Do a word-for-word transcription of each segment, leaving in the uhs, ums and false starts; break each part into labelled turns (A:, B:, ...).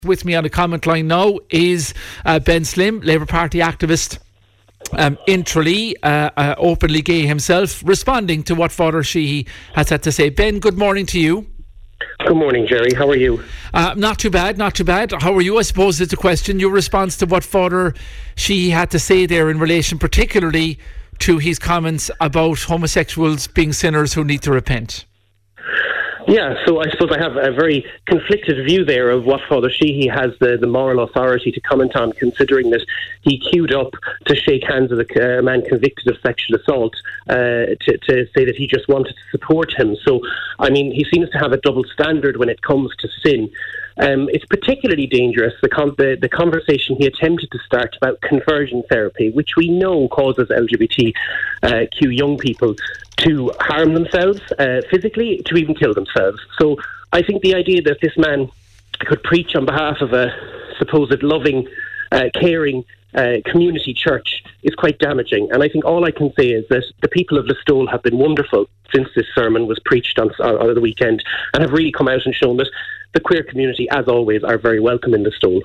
A: With me on the comment line now is uh, Ben Slim, Labour Party activist um, in Tralee, uh, uh, openly gay himself, responding to what Father Sheehy has had to say. Ben, good morning to you.
B: Good morning, Jerry. How are you?
A: Uh, not too bad, not too bad. How are you? I suppose it's a question. Your response to what Father Sheehy had to say there in relation particularly to his comments about homosexuals being sinners who need to repent.
B: Yeah, so I suppose I have a very conflicted view there of what Father Sheehy has the, the moral authority to comment on, considering that he queued up to shake hands with a uh, man convicted of sexual assault uh, to, to say that he just wanted to support him. So, I mean, he seems to have a double standard when it comes to sin. Um, it's particularly dangerous, the, con- the, the conversation he attempted to start about conversion therapy, which we know causes L G B T Q young people to harm themselves uh, physically, to even kill themselves. So I think the idea that this man could preach on behalf of a supposed loving, uh, caring uh, community church is quite damaging. And I think all I can say is that the people of Listowel have been wonderful since this sermon was preached on, on the weekend, and have really come out and shown that the queer community, as always, are very welcome in Listowel.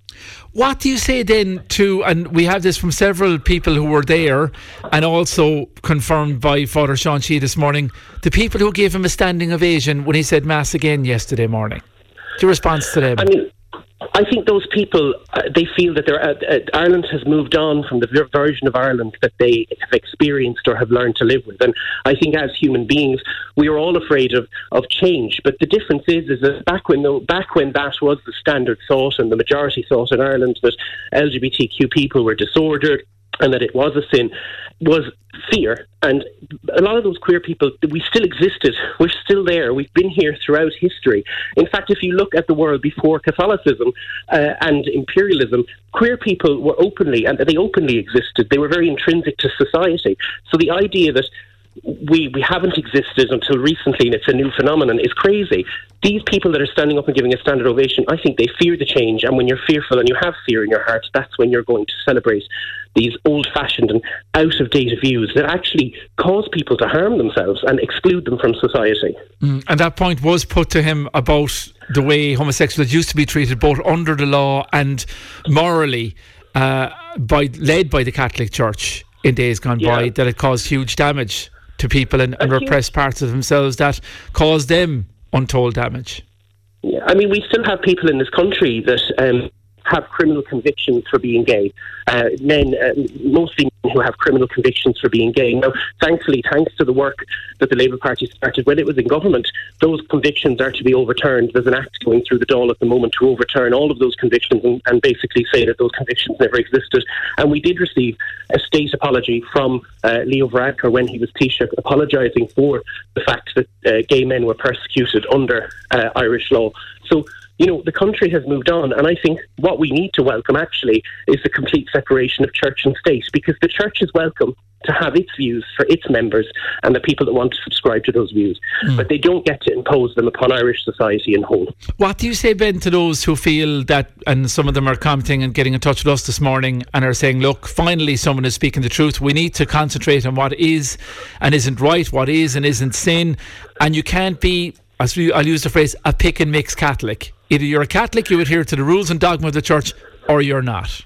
A: What do you say then to, and we have this from several people who were there and also confirmed by Father Sean Sheehy this morning, the people who gave him a standing ovation when he said Mass again yesterday morning? Your response to them?
B: I mean, I think those people, uh, they feel that they're, uh, uh, Ireland has moved on from the ver- version of Ireland that they have experienced or have learned to live with. And I think as human beings, we are all afraid of, of change. But the difference is, is that back when, the, back when that was the standard thought and the majority thought in Ireland that L G B T Q people were disordered and that it was a sin, was fear. And a lot of those queer people, we still existed. We're still there. We've been here throughout history. In fact, if you look at the world before Catholicism uh, and imperialism, queer people were openly, and they openly existed. They were very intrinsic to society. So the idea that we we haven't existed until recently and it's a new phenomenon is crazy. These people that are standing up and giving a standard ovation, I think they fear the change, and when you're fearful and you have fear in your heart, that's when you're going to celebrate these old-fashioned and out-of-date views that actually cause people to harm themselves and exclude them from society.
A: Mm, and that point was put to him about the way homosexuals used to be treated both under the law and morally uh, by led by the Catholic Church in days gone yeah. by, that it caused huge damage to people and, and repressed parts of themselves that caused them untold damage.
B: Yeah, I mean, we still have people in this country that um, have criminal convictions for being gay. Uh, men, uh, mostly men who have criminal convictions for being gay. Now, thankfully, thanks to the work that the Labour Party started when it was in government, those convictions are to be overturned. There's an act going through the Dáil at the moment to overturn all of those convictions and, and basically say that those convictions never existed. And we did receive a state apology from uh, Leo Varadkar when he was Taoiseach, apologising for the fact that uh, gay men were persecuted under uh, Irish law. So, you know, the country has moved on, and I think what we need to welcome, actually, is the complete separation of church and state, because the church is welcome to have its views for its members and the people that want to subscribe to those views, mm. but they don't get to impose them upon Irish society in whole.
A: What do you say, Ben, to those who feel that, and some of them are commenting and getting in touch with us this morning and are saying, look, finally someone is speaking the truth. We need to concentrate on what is and isn't right, what is and isn't sin, and you can't be, I'll use the phrase, a pick and mix Catholic. Either you're a Catholic, you adhere to the rules and dogma of the church, or you're not.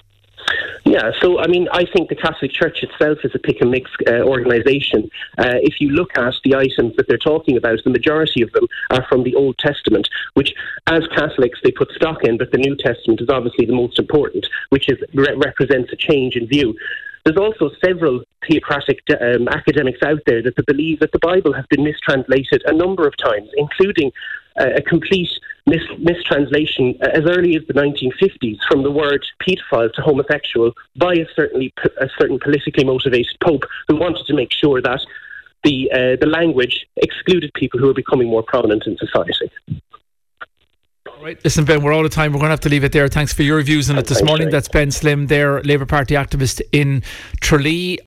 B: Yeah, so I mean, I think the Catholic Church itself is a pick and mix uh, organisation. Uh, if you look at the items that they're talking about, the majority of them are from the Old Testament, which as Catholics they put stock in, but the New Testament is obviously the most important, which is re- represents a change in view. There's also several theocratic um, academics out there that believe that the Bible has been mistranslated a number of times, including uh, a complete mis- mistranslation uh, as early as the nineteen fifties from the word paedophile to homosexual by a, certainly, a certain politically motivated pope who wanted to make sure that the uh, the language excluded people who were becoming more prominent in society.
A: Right, listen, Ben, we're out of time. We're going to have to leave it there. Thanks for your views on it this morning. That's Ben Slim there, Labour Party activist in Tralee.